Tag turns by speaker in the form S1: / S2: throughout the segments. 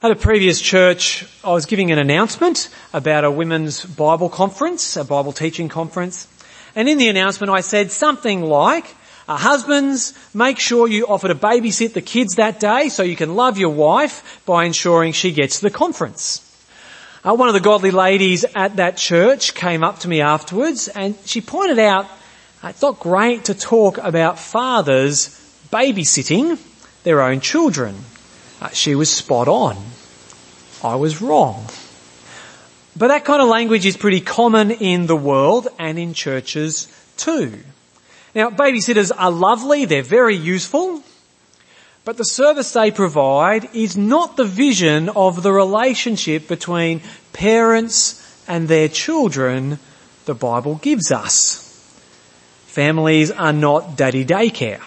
S1: At a previous church, I was giving an announcement about a women's Bible conference, a Bible teaching conference. And in the announcement I said something like, husbands, make sure you offer to babysit the kids that day so you can love your wife by ensuring she gets to the conference. One of the godly ladies at that church came up to me afterwards and she pointed out it's not great to talk about fathers babysitting their own children. She was spot on. I was wrong. But that kind of language is pretty common in the world and in churches too. Now, babysitters are lovely, they're very useful, but the service they provide is not the vision of the relationship between parents and their children the Bible gives us. Families are not daddy daycare.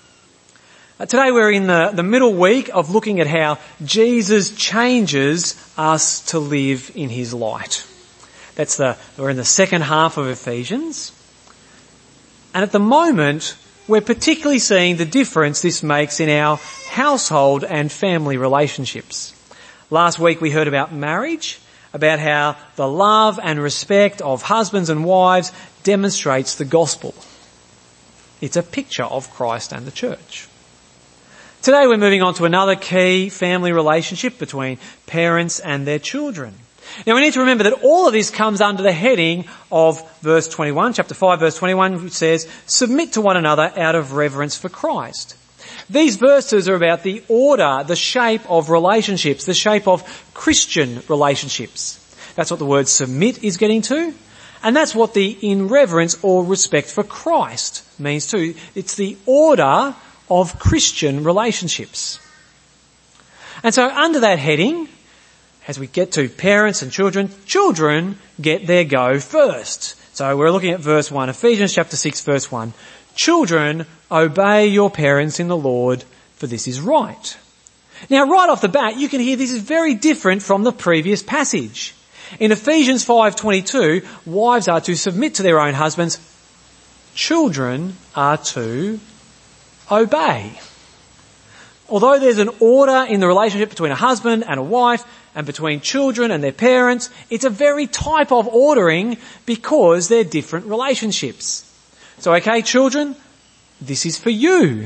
S1: Today we're in the middle week of looking at how Jesus changes us to live in his light. We're in the second half of Ephesians. And at the moment, we're particularly seeing the difference this makes in our household and family relationships. Last week we heard about marriage, about how the love and respect of husbands and wives demonstrates the gospel. It's a picture of Christ and the church. Today we're moving on to another key family relationship between parents and their children. Now we need to remember that all of this comes under the heading of verse 21, chapter 5 verse 21, which says, submit to one another out of reverence for Christ. These verses are about the order, the shape of relationships, the shape of Christian relationships. That's what the word submit is getting to. And that's what the in reverence or respect for Christ means too. It's the order of Christian relationships. And so under that heading, as we get to parents and children get their go first. So we're looking at verse 1, Ephesians chapter 6 verse 1. Children, obey your parents in the Lord, for this is right. Now right off the bat, you can hear this is very different from the previous passage. In Ephesians 5:22, wives are to submit to their own husbands. Children are to obey. Although there's an order in the relationship between a husband and a wife and between children and their parents, it's a very type of ordering because they're different relationships. So okay, children, this is for you.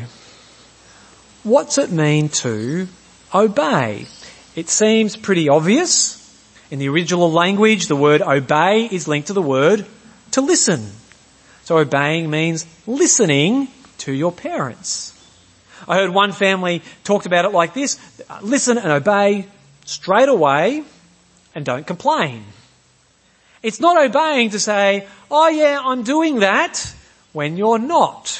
S1: What's it mean to obey? It seems pretty obvious. In the original language, the word obey is linked to the word to listen. So obeying means listening to your parents. I heard one family talked about it like this: listen and obey straight away and don't complain. It's not obeying to say, oh yeah, I'm doing that, when you're not.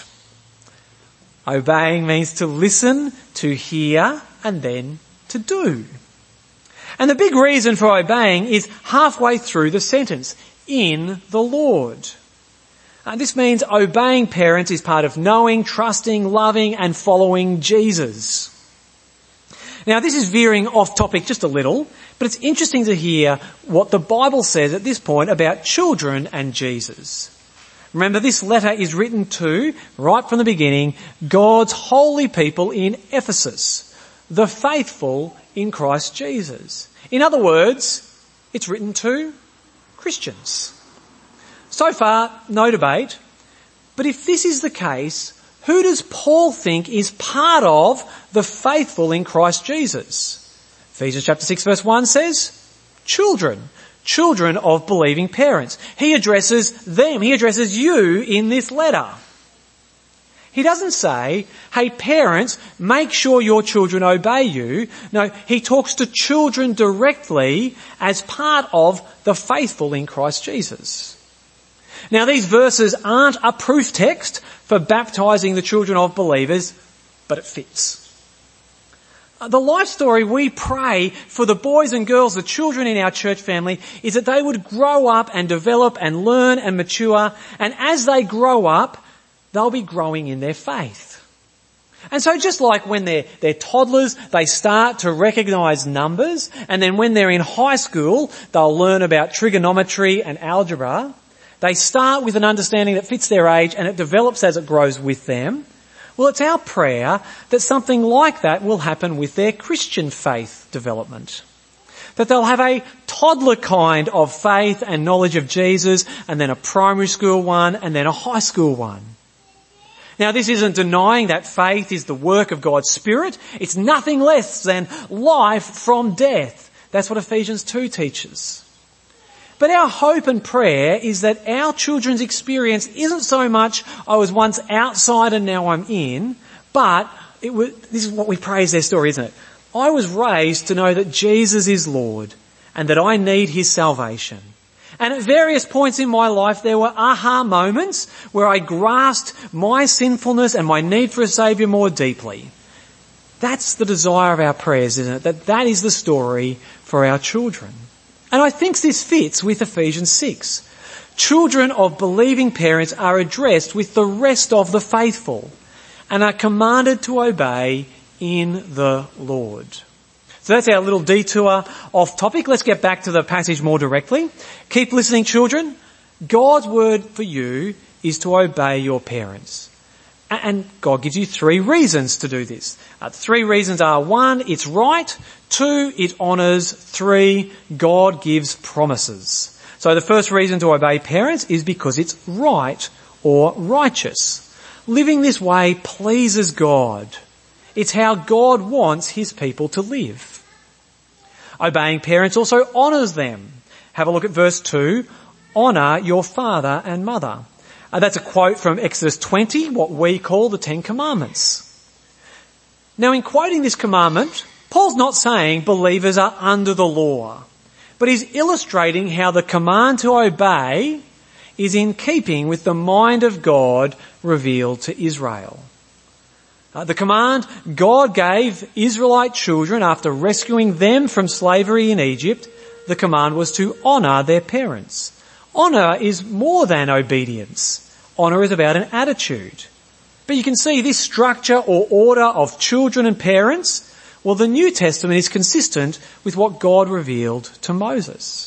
S1: Obeying means to listen, to hear, and then to do. And the big reason for obeying is halfway through the sentence, in the Lord. This means obeying parents is part of knowing, trusting, loving and following Jesus. Now this is veering off topic just a little, but it's interesting to hear what the Bible says at this point about children and Jesus. Remember, this letter is written to, right from the beginning, God's holy people in Ephesus, the faithful in Christ Jesus. In other words, it's written to Christians. So far, no debate. But if this is the case, who does Paul think is part of the faithful in Christ Jesus? Ephesians chapter 6 verse 1 says, children of believing parents. He addresses them, he addresses you in this letter. He doesn't say, hey parents, make sure your children obey you. No, he talks to children directly as part of the faithful in Christ Jesus. Now these verses aren't a proof text for baptizing the children of believers, but it fits. The life story we pray for the boys and girls, the children in our church family, is that they would grow up and develop and learn and mature, and as they grow up, they'll be growing in their faith. And so just like when they're toddlers, they start to recognise numbers, and then when they're in high school, they'll learn about trigonometry and algebra. They start with an understanding that fits their age and it develops as it grows with them. Well, it's our prayer that something like that will happen with their Christian faith development. That they'll have a toddler kind of faith and knowledge of Jesus, and then a primary school one, and then a high school one. Now, this isn't denying that faith is the work of God's Spirit. It's nothing less than life from death. That's what Ephesians 2 teaches. But our hope and prayer is that our children's experience isn't so much, I was once outside and now I'm in, but this is what we pray is their story, isn't it? I was raised to know that Jesus is Lord and that I need his salvation. And at various points in my life there were aha moments where I grasped my sinfulness and my need for a saviour more deeply. That's the desire of our prayers, isn't it? That is the story for our children. And I think this fits with Ephesians 6. Children of believing parents are addressed with the rest of the faithful and are commanded to obey in the Lord. So that's our little detour off topic. Let's get back to the passage more directly. Keep listening, children. God's word for you is to obey your parents. And God gives you 3 reasons to do this. 3 reasons are: 1, it's right; 2, it honours; 3, God gives promises. So the first reason to obey parents is because it's right or righteous. Living this way pleases God. It's how God wants his people to live. Obeying parents also honours them. Have a look at verse 2. Honour your father and mother. That's a quote from Exodus 20, what we call the 10 Commandments. Now, in quoting this commandment, Paul's not saying believers are under the law, but he's illustrating how the command to obey is in keeping with the mind of God revealed to Israel. The command God gave Israelite children after rescuing them from slavery in Egypt, the command was to honour their parents. Honour is more than obedience. Honour is about an attitude. But you can see this structure or order of children and parents, well, the New Testament is consistent with what God revealed to Moses.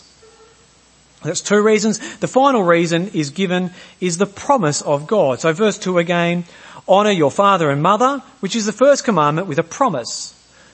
S1: That's 2 reasons. The final reason is given is the promise of God. So verse 2 again, honour your father and mother, which is the first commandment with a promise,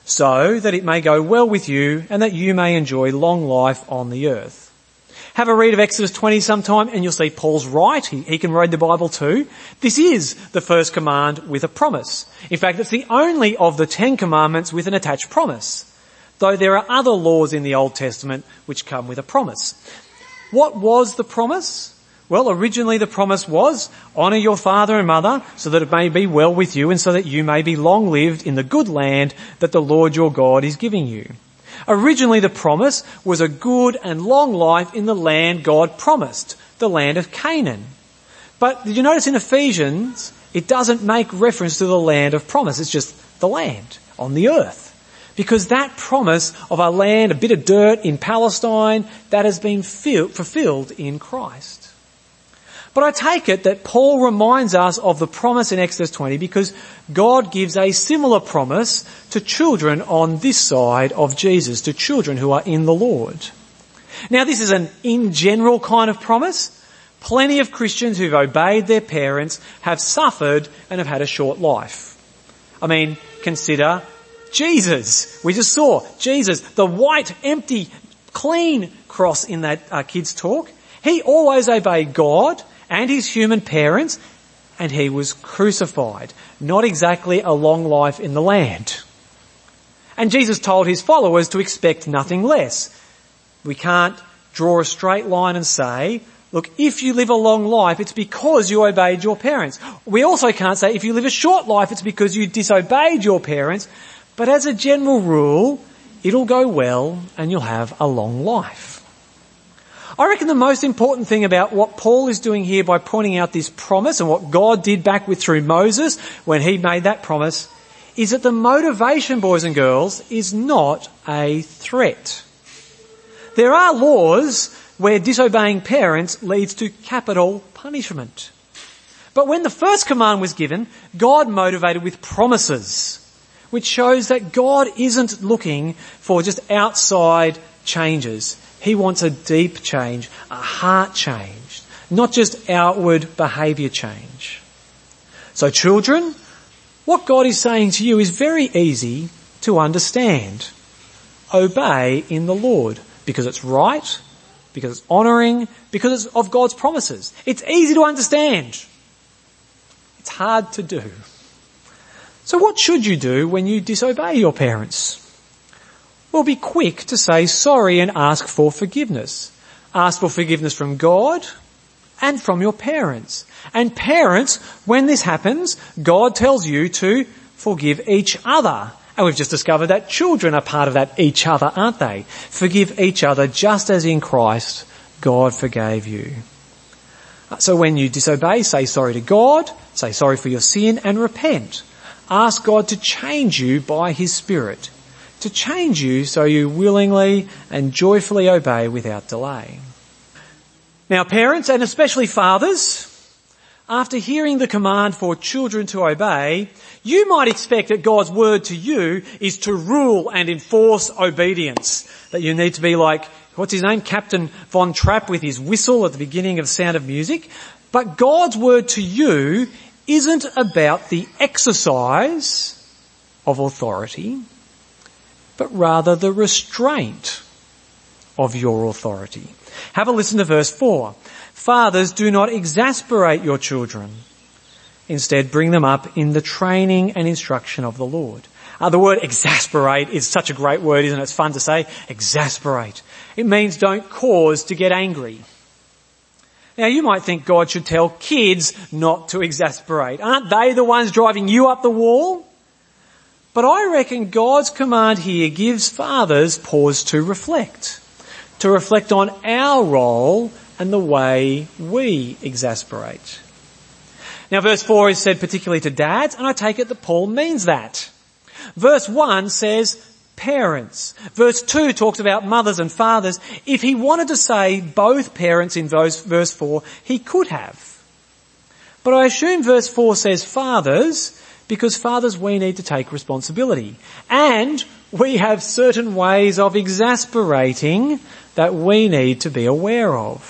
S1: so that it may go well with you and that you may enjoy long life on the earth. Have a read of Exodus 20 sometime and you'll see Paul's right. He can read the Bible too. This is the first command with a promise. In fact, it's the only of the 10 commandments with an attached promise, though there are other laws in the Old Testament which come with a promise. What was the promise? Well, originally the promise was, honour your father and mother so that it may be well with you and so that you may be long lived in the good land that the Lord your God is giving you. Originally the promise was a good and long life in the land God promised, the land of Canaan. But did you notice in Ephesians, it doesn't make reference to the land of promise, it's just the land on the earth. Because that promise of a land, a bit of dirt in Palestine, that has been fulfilled in Christ. But I take it that Paul reminds us of the promise in Exodus 20 because God gives a similar promise to children on this side of Jesus, to children who are in the Lord. Now, this is an in general kind of promise. Plenty of Christians who've obeyed their parents have suffered and have had a short life. I mean, consider Jesus. We just saw Jesus, the white, empty, clean cross in that kids' talk. He always obeyed God and his human parents, and he was crucified. Not exactly a long life in the land. And Jesus told his followers to expect nothing less. We can't draw a straight line and say, look, if you live a long life, it's because you obeyed your parents. We also can't say if you live a short life, it's because you disobeyed your parents. But as a general rule, it'll go well and you'll have a long life. I reckon the most important thing about what Paul is doing here by pointing out this promise and what God did back through Moses when he made that promise is that the motivation, boys and girls, is not a threat. There are laws where disobeying parents leads to capital punishment. But when the first command was given, God motivated with promises, which shows that God isn't looking for just outside changes. He wants a deep change, a heart change, not just outward behaviour change. So children, What God is saying to you is very easy to understand. Obey in the Lord because it's right, because it's honouring, because it's of God's promises. It's easy to understand. It's hard to do. So what should you do when you disobey your parents? Well, be quick to say sorry and ask for forgiveness. Ask for forgiveness from God and from your parents. And parents, when this happens, God tells you to forgive each other. And we've just discovered that children are part of that each other, aren't they? Forgive each other just as in Christ God forgave you. So when you disobey, say sorry to God, say sorry for your sin and repent. Ask God to change you by His Spirit, to change you so you willingly and joyfully obey without delay. Now parents, and especially fathers, after hearing the command for children to obey, you might expect that God's word to you is to rule and enforce obedience. That you need to be like, what's his name? Captain Von Trapp with his whistle at the beginning of Sound of Music. But God's word to you isn't about the exercise of authority, but rather the restraint of your authority. Have a listen to verse 4. Fathers, do not exasperate your children. Instead, bring them up in the training and instruction of the Lord. The word exasperate is such a great word, isn't it? It's fun to say. Exasperate. It means don't cause to get angry. Now you might think God should tell kids not to exasperate. Aren't they the ones driving you up the wall? But I reckon God's command here gives fathers pause to reflect on our role and the way we exasperate. Now verse 4 is said particularly to dads, and I take it that Paul means that. Verse 1 says parents. Verse 2 talks about mothers and fathers. If he wanted to say both parents in verse 4, he could have. But I assume verse 4 says fathers because fathers, we need to take responsibility. And we have certain ways of exasperating that we need to be aware of.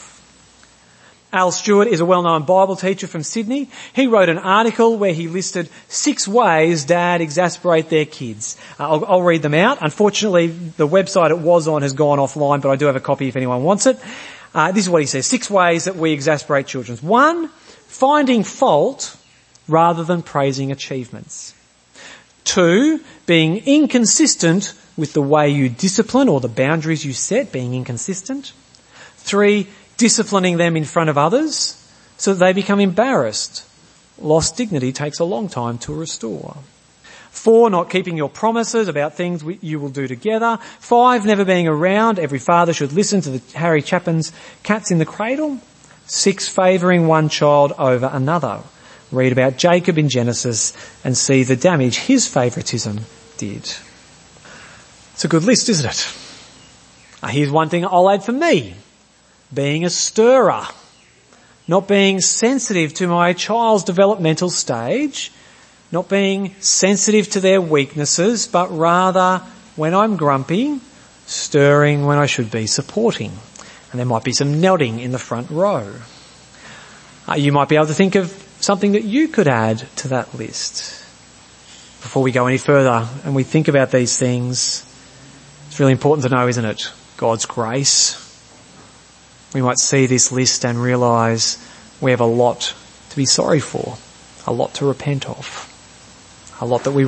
S1: Al Stewart is a well-known Bible teacher from Sydney. He wrote an article where he listed 6 ways dad exasperate their kids. I'll read them out. Unfortunately, the website it was on has gone offline, but I do have a copy if anyone wants it. This is what he says. 6 ways that we exasperate children. 1, finding fault rather than praising achievements. 2, being inconsistent with the way you discipline or the boundaries you set, being inconsistent. 3, disciplining them in front of others so that they become embarrassed. Lost dignity takes a long time to restore. 4, not keeping your promises about things you will do together. 5, never being around. Every father should listen to the Harry Chapin's Cats in the Cradle. 6, favouring one child over another. Read about Jacob in Genesis and see the damage his favouritism did. It's a good list, isn't it? Here's one thing I'll add for me. Being a stirrer. Not being sensitive to my child's developmental stage. Not being sensitive to their weaknesses, but rather, when I'm grumpy, stirring when I should be supporting. And there might be some nodding in the front row. You might be able to think of something that you could add to that list. Before we go any further and we think about these things, it's really important to know, isn't it? God's grace. We might see this list and realise we have a lot to be sorry for, a lot to repent of, a lot that we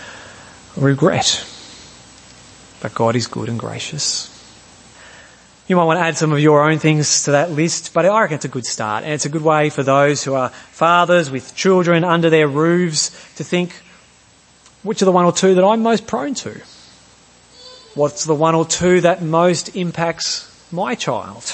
S1: regret. But God is good and gracious. You might want to add some of your own things to that list, but I reckon it's a good start. And it's a good way for those who are fathers with children under their roofs to think, which are the 1 or 2 that I'm most prone to? What's the 1 or 2 that most impacts my child?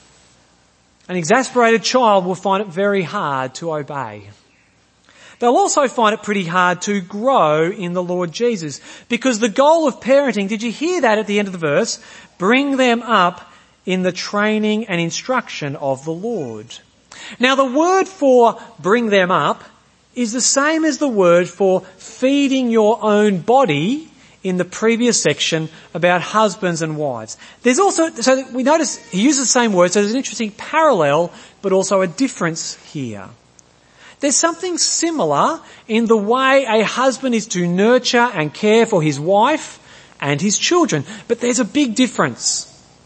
S1: An exasperated child will find it very hard to obey. They'll also find it pretty hard to grow in the Lord Jesus, because the goal of parenting, did you hear that at the end of the verse? Bring them up in the training and instruction of the Lord. Now the word for bring them up is the same as the word for feeding your own body in the previous section about husbands and wives. There's also, so we notice he uses the same word, so there's an interesting parallel, but also a difference here. There's something similar in the way a husband is to nurture and care for his wife and his children. But there's a big difference.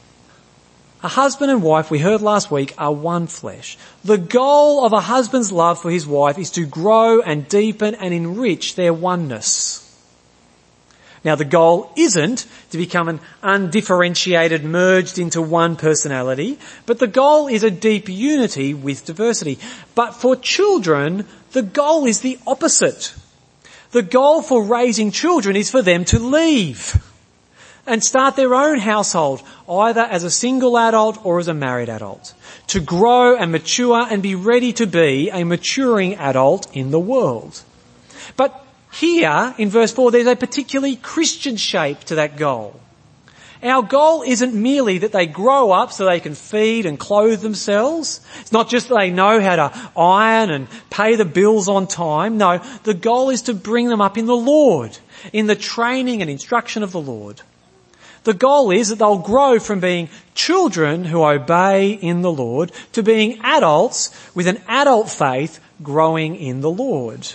S1: A husband and wife, we heard last week, are one flesh. The goal of a husband's love for his wife is to grow and deepen and enrich their oneness. Now, the goal isn't to become an undifferentiated, merged into one personality, but the goal is a deep unity with diversity. But for children, the goal is the opposite. The goal for raising children is for them to leave and start their own household, either as a single adult or as a married adult, to grow and mature and be ready to be a maturing adult in the world. But here, in verse 4, there's a particularly Christian shape to that goal. Our goal isn't merely that they grow up so they can feed and clothe themselves. It's not just that they know how to iron and pay the bills on time. No, the goal is to bring them up in the Lord, in the training and instruction of the Lord. The goal is that they'll grow from being children who obey in the Lord to being adults with an adult faith growing in the Lord.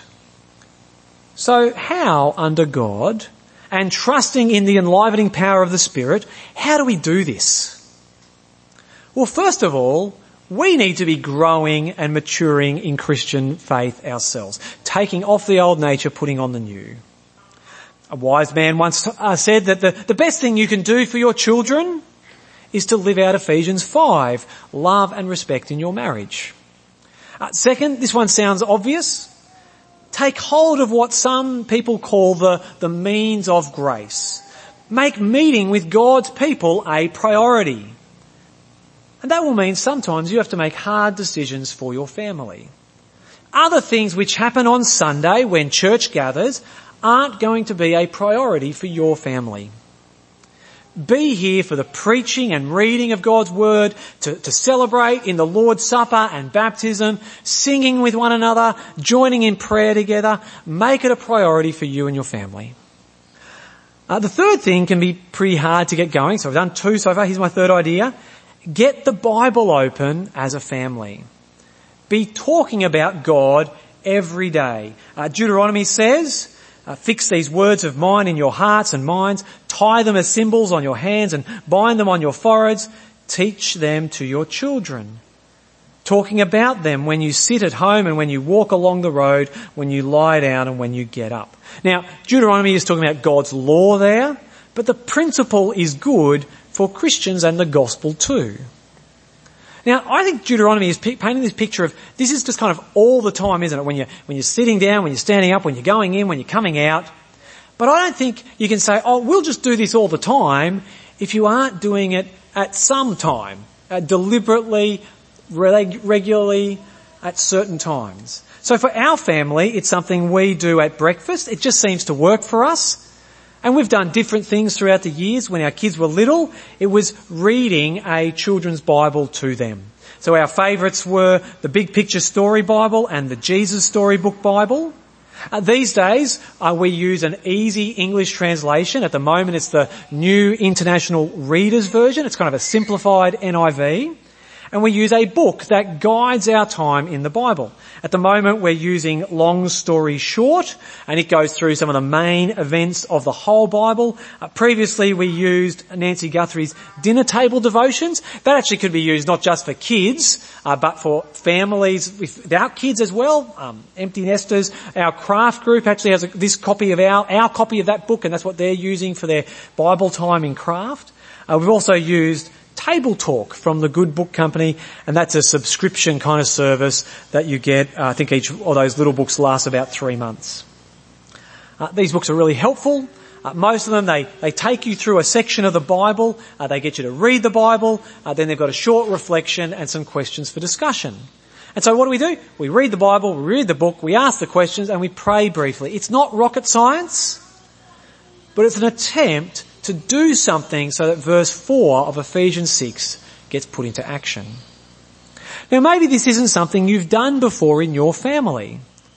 S1: So how, under God, and trusting in the enlivening power of the Spirit, how do we do this? Well, first of all, we need to be growing and maturing in Christian faith ourselves, taking off the old nature, putting on the new. A wise man once said that the best thing you can do for your children is to live out Ephesians 5, love and respect in your marriage. Second, this one sounds obvious. Take hold of what some people call the means of grace. Make meeting with God's people a priority. And that will mean sometimes you have to make hard decisions for your family. Other things which happen on Sunday when church gathers aren't going to be a priority for your family. Be here for the preaching and reading of God's Word, to celebrate in the Lord's Supper and baptism, singing with one another, joining in prayer together. Make it a priority for you and your family. The third thing can be pretty hard to get going, so I've done two so far. Here's my third idea. Get the Bible open as a family. Be talking about God every day. Deuteronomy says, fix these words of mine in your hearts and minds. Tie them as symbols on your hands and bind them on your foreheads. Teach them to your children. Talking about them when you sit at home and when you walk along the road, when you lie down and when you get up. Now, Deuteronomy is talking about God's law there, but the principle is good for Christians and the gospel too. Now, I think Deuteronomy is painting this picture of this is just kind of all the time, isn't it? When you're sitting down, when you're standing up, when you're going in, when you're coming out. But I don't think you can say, oh, we'll just do this all the time if you aren't doing it at some time, deliberately, regularly, at certain times. So for our family, it's something we do at breakfast. It just seems to work for us. And we've done different things throughout the years. When our kids were little, it was reading a children's Bible to them. So our favourites were the Big Picture Story Bible and the Jesus Storybook Bible. These days, we use an easy English translation. At the moment, it's the New International Reader's Version. It's kind of a simplified NIV. And we use a book that guides our time in the Bible. At the moment, we're using Long Story Short, and it goes through some of the main events of the whole Bible. Previously, we used Nancy Guthrie's Dinner Table Devotions. That actually could be used not just for kids, but for families without kids as well. Empty Nesters. Our craft group actually has this copy of our copy of that book, and that's what they're using for their Bible time in craft. We've also used Table Talk from the Good Book Company, and that's a subscription kind of service that you get. I think each of those little books lasts about 3 months. These books are really helpful. Most of them, they take you through a section of the Bible. They get you to read the Bible. Then they've got a short reflection and some questions for discussion. And so what do? We read the Bible, we read the book, we ask the questions, and we pray briefly. It's not rocket science, but it's an attempt to do something so that verse 4 of Ephesians 6 gets put into action. Now maybe this isn't something you've done before in your family.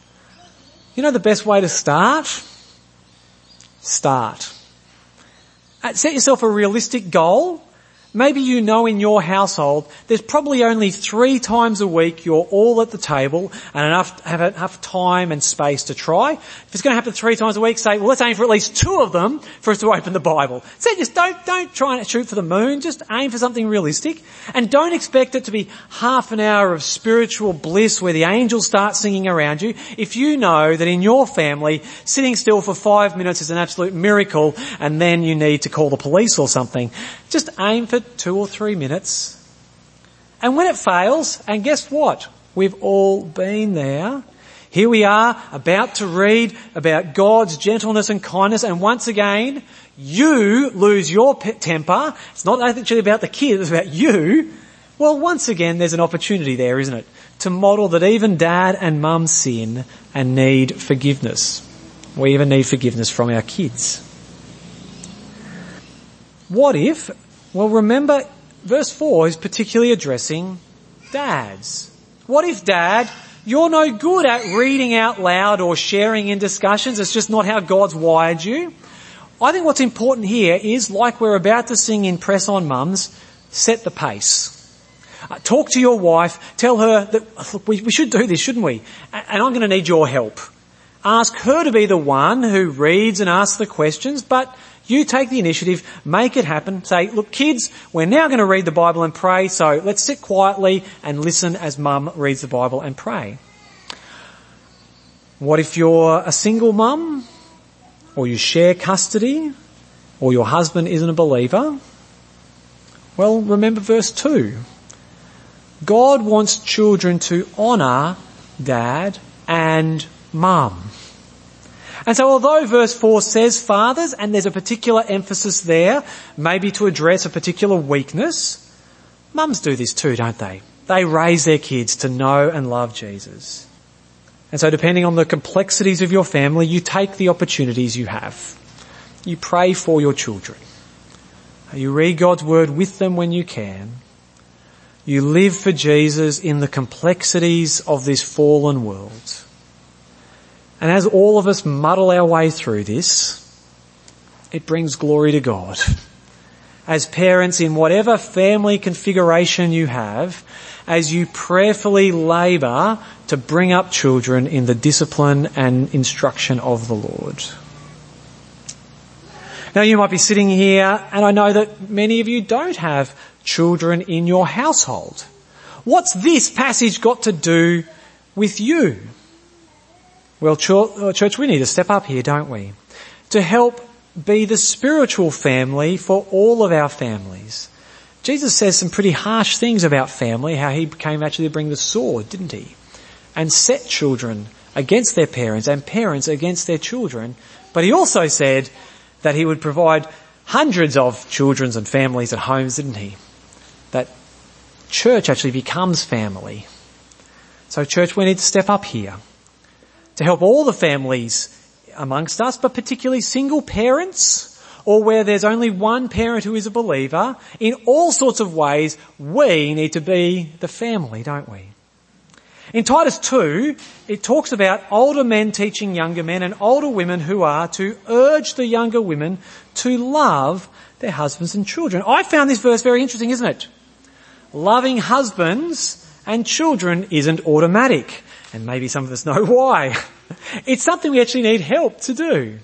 S1: You know the best way to start? Start. Set yourself a realistic goal. Maybe you know in your household there's probably only 3 times a week you're all at the table and have enough time and space to try. If it's going to happen 3 times a week, say, well, let's aim for at least 2 of them for us to open the Bible. So just don't try and shoot for the moon. Just aim for something realistic. And don't expect it to be half an hour of spiritual bliss where the angels start singing around you. If you know that in your family, sitting still for 5 minutes is an absolute miracle and then you need to call the police or something, just aim for 2 or 3 minutes. And when it fails, and guess what? We've all been there. Here we are about to read about God's gentleness and kindness, and once again, you lose your temper. It's not actually about the kid, it's about you. Well, once again, there's an opportunity there, isn't it? To model that even dad and mum sin and need forgiveness. We even need forgiveness from our kids. What if, well, remember, verse 4 is particularly addressing dads. What if, Dad, you're no good at reading out loud or sharing in discussions? It's just not how God's wired you. I think what's important here is, like we're about to sing in Press On Mums, set the pace. Talk to your wife. Tell her that, look, we should do this, shouldn't we? And I'm going to need your help. Ask her to be the one who reads and asks the questions, but you take the initiative, make it happen. Say, look, kids, we're now going to read the Bible and pray, so let's sit quietly and listen as Mum reads the Bible and pray. What if you're a single mum, or you share custody, or your husband isn't a believer? Well, remember verse 2. God wants children to honour dad and mum. And so although verse 4 says fathers, and there's a particular emphasis there, maybe to address a particular weakness, mums do this too, don't they? They raise their kids to know and love Jesus. And so depending on the complexities of your family, you take the opportunities you have. You pray for your children. You read God's word with them when you can. You live for Jesus in the complexities of this fallen world. And as all of us muddle our way through this, it brings glory to God. As parents, in whatever family configuration you have, as you prayerfully labour to bring up children in the discipline and instruction of the Lord. Now you might be sitting here, and I know that many of you don't have children in your household. What's this passage got to do with you? Well, church, we need to step up here, don't we? To help be the spiritual family for all of our families. Jesus says some pretty harsh things about family, how he came actually to bring the sword, didn't he? And set children against their parents and parents against their children. But he also said that he would provide hundreds of children and families and homes, didn't he? That church actually becomes family. So church, we need to step up here to help all the families amongst us, but particularly single parents, or where there's only one parent who is a believer. In all sorts of ways, we need to be the family, don't we? In Titus 2, it talks about older men teaching younger men and older women who are to urge the younger women to love their husbands and children. I found this verse very interesting, isn't it? Loving husbands and children isn't automatic. And maybe some of us know why. It's something we actually need help to do.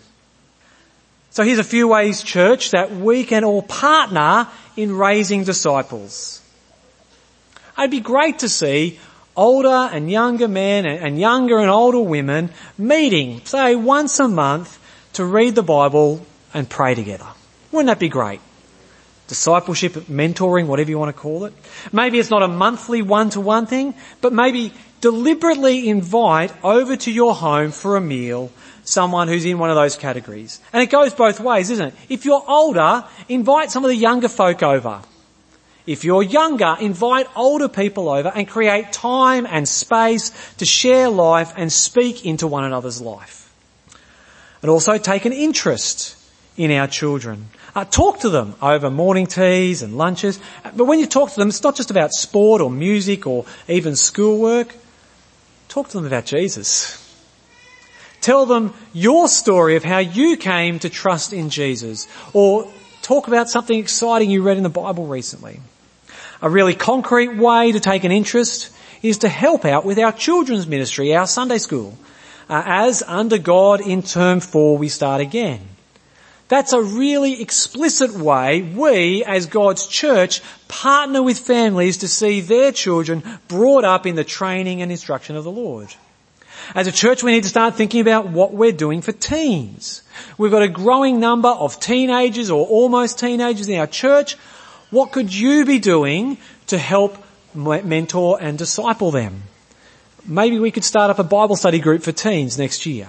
S1: So here's a few ways, church, that we can all partner in raising disciples. It'd be great to see older and younger men and younger and older women meeting, say, once a month to read the Bible and pray together. Wouldn't that be great? Discipleship, mentoring, whatever you want to call it. Maybe it's not a monthly one-to-one thing, but maybe deliberately invite over to your home for a meal someone who's in one of those categories. And it goes both ways, isn't it? If you're older, invite some of the younger folk over. If you're younger, invite older people over and create time and space to share life and speak into one another's life. And also take an interest in our children. Talk to them over morning teas and lunches. But when you talk to them, it's not just about sport or music or even schoolwork. Talk to them about Jesus. Tell them your story of how you came to trust in Jesus. Or talk about something exciting you read in the Bible recently. A really concrete way to take an interest is to help out with our children's ministry, our Sunday school, as under God in term 4 we start again. That's a really explicit way we, as God's church, partner with families to see their children brought up in the training and instruction of the Lord. As a church, we need to start thinking about what we're doing for teens. We've got a growing number of teenagers or almost teenagers in our church. What could you be doing to help mentor and disciple them? Maybe we could start up a Bible study group for teens next year.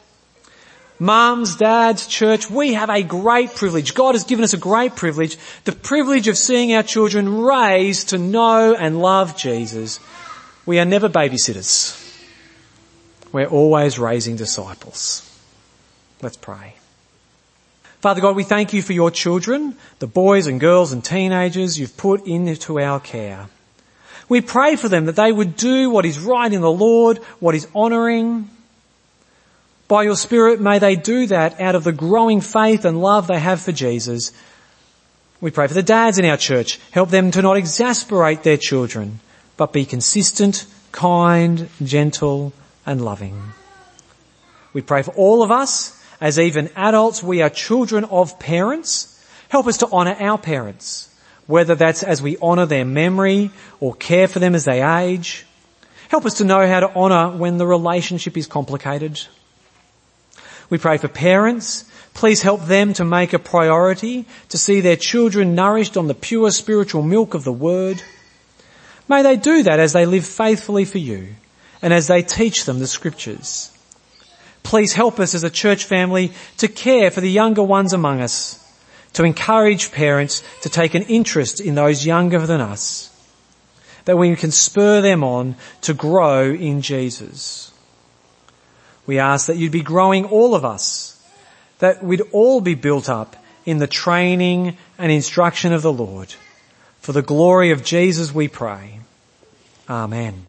S1: Mums, dads, church, we have a great privilege. God has given us a great privilege, the privilege of seeing our children raised to know and love Jesus. We are never babysitters. We're always raising disciples. Let's pray. Father God, we thank you for your children, the boys and girls and teenagers you've put into our care. We pray for them that they would do what is right in the Lord, what is honouring. By your Spirit, may they do that out of the growing faith and love they have for Jesus. We pray for the dads in our church. Help them to not exasperate their children, but be consistent, kind, gentle and loving. We pray for all of us, as even adults, we are children of parents. Help us to honour our parents, whether that's as we honour their memory or care for them as they age. Help us to know how to honour when the relationship is complicated. We pray for parents. Please help them to make a priority to see their children nourished on the pure spiritual milk of the Word. May they do that as they live faithfully for you and as they teach them the Scriptures. Please help us as a church family to care for the younger ones among us, to encourage parents to take an interest in those younger than us, that we can spur them on to grow in Jesus. We ask that you'd be growing all of us, that we'd all be built up in the training and instruction of the Lord. For the glory of Jesus we pray. Amen.